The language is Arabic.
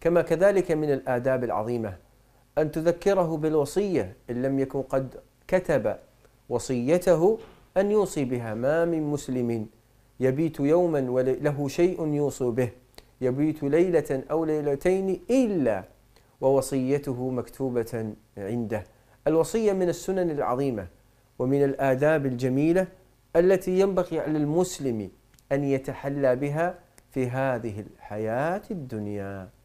كما كذلك من الآداب العظيمة أن تذكره بالوصية إن لم يكن قد كتب وصيته أن يوصي بها. ما من مسلم يبيت يوما وله شيء يوصي به، يبيت ليلة أو ليلتين إلا ووصيته مكتوبة عنده. الوصية من السنن العظيمة ومن الآداب الجميلة التي ينبغي على المسلم أن يتحلى بها في هذه الحياة الدنيا.